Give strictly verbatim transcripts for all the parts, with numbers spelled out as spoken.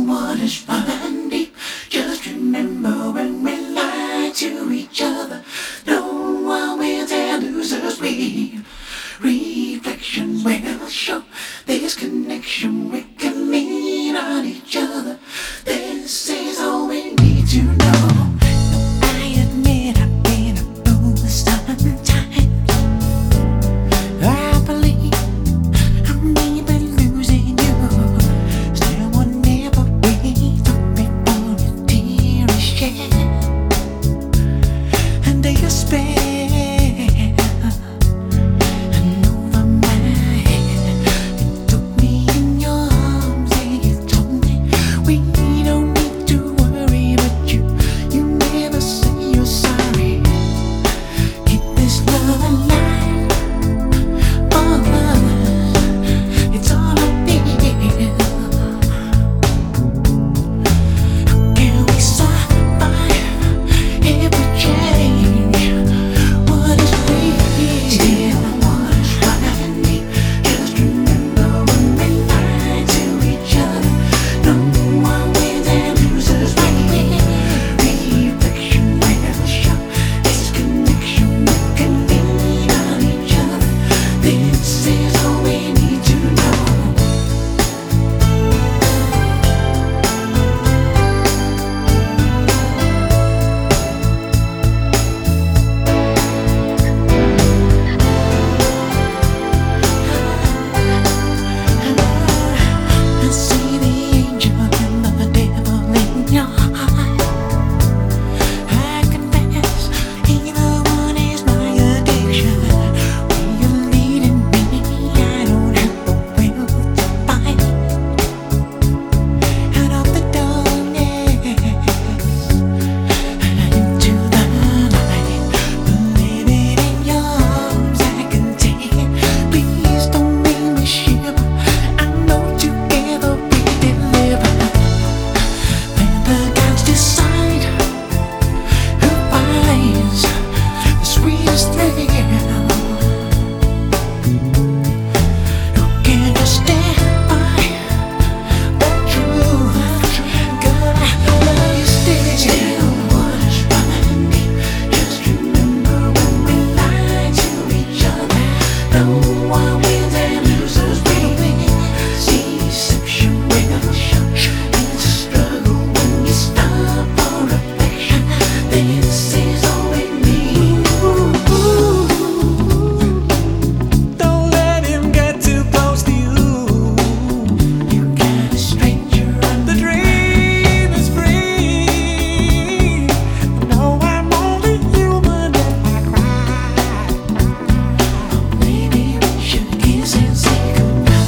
waters run deep. Just remember when we lie to each other, no one wins and loses. We reflection will show this connection. We can lean on each other. This is all we need to know. I admit I've been a fool sometimes. I believe I may be losing you. Still will never be thought before a tear is shed and they spell and over my head. You took me in your arms and you told me we don't need to worry, but you you never say you're sorry. Keep this love alive for us. It's all I feel. Can we survive if we change what is real? Still waters running deep. Just remember when we lie to each other, no one wins and loses. Right here, reflection will show this connection. We can lean on each other. This is all we need to know. I see the angel and the devil in your heart. I confess, either one is my addiction. When you're leading me, I don't have the will to fight. Out of the darkness and into the light, believing in your arms, I can take it. Please don't make me shiver. I know together we deliver. When the gods decide who finds the sweetest thrill, who can just stand by the truth. God, I love you still. Still waters running deep. Just remember when we lie to each other, no one wins and loses. We win. Deception will show. It's a struggle when you stop for affection. This is all we need. Don't let him get too close to you. You got a stranger on The dream is free. No, I'm only human if I cry. Maybe we should kiss and say goodbye.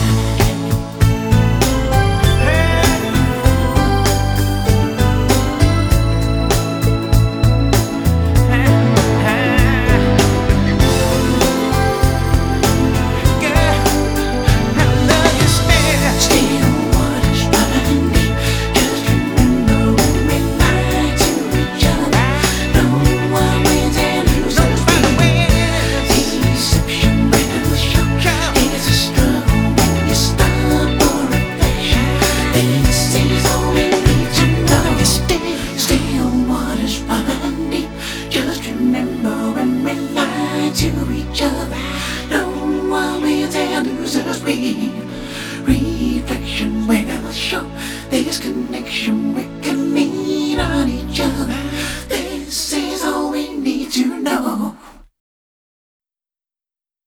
Still waters running deep. Just remember when we lie to each other, no one wins and loses. Deception will show. It's a struggle when you stop for affection. This is all we need to know. Still, still waters run deep. Just remember when we lie to each other, no one wins and loses. We reflection will show this connection.